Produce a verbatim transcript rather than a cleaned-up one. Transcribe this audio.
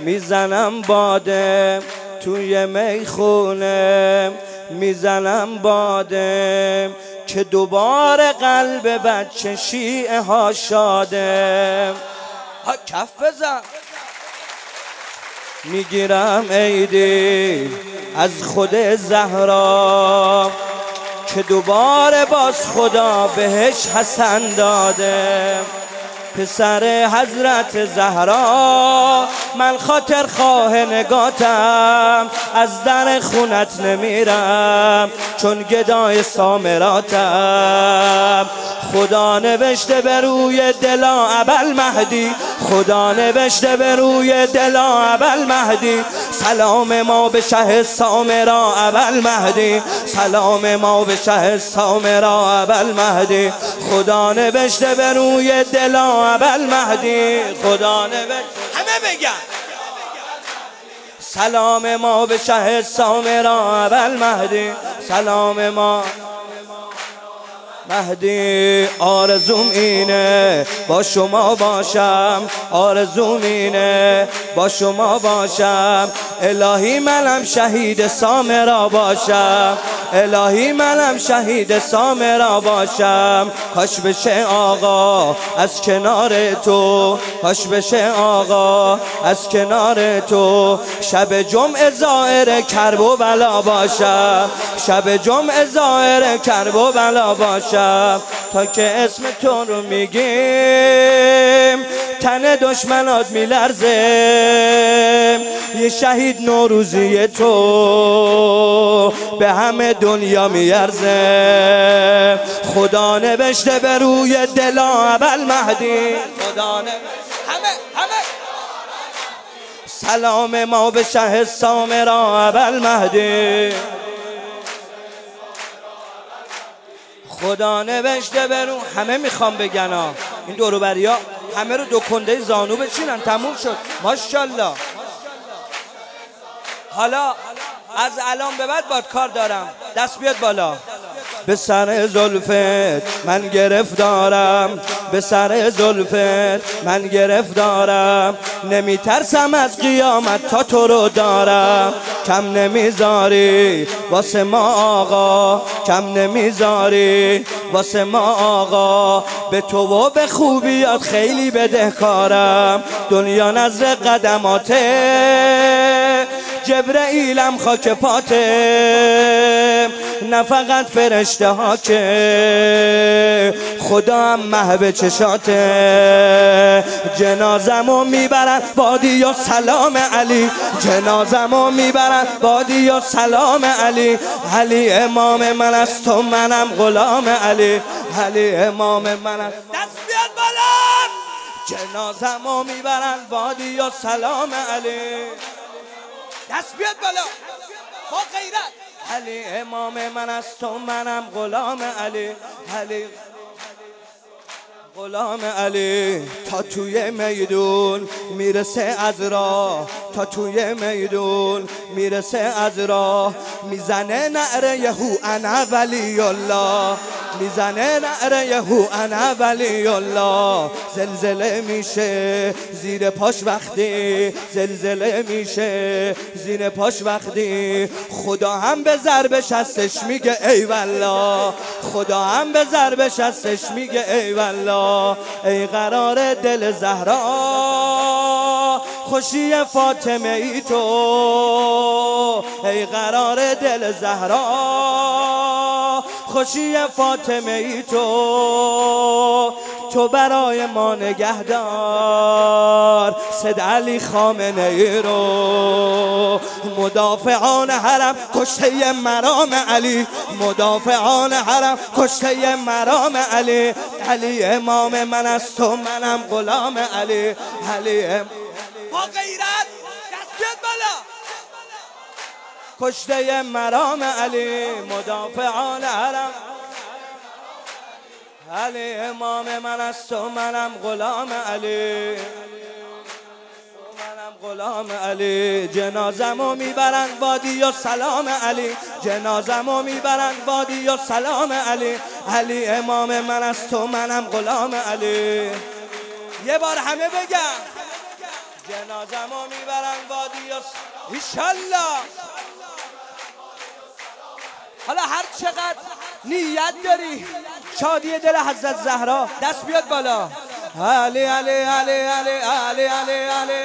میزنم باده توی میخونه، میزنم باده که دوباره قلب بچه شیعه ها شاده. ها کف بزن. میگیرم عیدی از خود زهرا که دوباره باز خدا بهش حسن داده. پسر حضرت زهرا من خاطر خواه نگاتم، از در خونت نمیرم چون گدای سامراتم. خدا نوشته به روی دلا ابل مهدی، خدا نوشته به روی دلا ابل مهدی. سلام ما به شه سامرا ابل مهدی، سلام ما به شه سامرا ابل مهدی. خدا نوشته به روی دلا ابل مهدی، خدا نوشته. همه بگن سلام ما به شه سامرا ابل مهدی، سلام ما مهدی. آرزوم اینه با شما باشم، آرزوم اینه با شما باشم. الهی منم شهید سامرا باشم، الهی منم شهید سامرا باشم. کاش بشه آقا از کنار تو، کاش بشه آقا از کنار تو. شب جمعه زائر کرب و بلا باشم، شب جمعه زائر کرب و بلا باشم. تا که اسم تو رو میگیم تن دشمنات میلرزه. یه شهید نوروزی تو به همه دنیا میارزه. خدا نوشته به روی دلا ابل مهدی، خدا نوشته. همه همه سلام ما به شه سامرا ابل مهدی. خدا نوشته برون. همه میخوام بگن ها این دوروبری ها همه رو دو کنده زانو بچینن. تموم شد ماشاءالله. حالا از الان به بعد باد کار دارم. دست بیاد بالا. به سر زلفت من گرفتارم، به سر زلفت من گرفتارم. نمیترسم از قیامت تا تو رو دارم. کم نمیذاری واسه ما آقا، کم نمیذاری واسه ما آقا. به تو و به خوبیات خیلی بدهکارم. دنیا نظر قدماته، جبرئیلم خاک پاته. نه فقط فرشته ها که خدا هم محو چشاته. جنازمو میبرن بادی و سلام علی، جنازمو میبرن بادی و سلام علی. علی امام من است و منم غلام علی، علی امام من است. دست بیاد بالا. جنازمو میبرن بادی و سلام علی. دست بیاد بالا با غیرت. علی امام من است و منم غلام علی، علی غلام علی. تا توی میدون میرسه از راه، تا توی میدون میرسه از راه. میزنه نعره یهو انا ولی الله، میزنه نعره یهو انا ولی الله. زلزله میشه زیر پاش وقتی، زلزله میشه زیر پاش وقتی. خدا هم به ضربش هستش میگه ای والله، خدا هم به ضربش هستش میگه ای والله. ای قرار دل زهرا خوشی فاطمه ای تو، ای قرار دل زهرا خوشی فاطمه ای تو. تو برای ما نگهدار سید علی خامنه ای رو. مدافعان حرم کشته مرام علی، مدافعان حرم کشته مرام علی. علی امام من است و منم غلام علی، علی ام... با غیرت دست بیاد بالا. کشته مرام علی، مدافعان حرم. علی امام من است و منم غلام علی، منم غلام علی. جنازمو میبرن وادی و سلام علی، جنازمو میبرن وادی و سلام علی. علی امام من است و منم غلام علی. یه بار همه بگم جنازمو میبرن وادی و ایشالله. حالا هر چقدر نیت داری شادی دل حضرت زهرا دست بیاد بالا. علی علی علی علی علی علی علی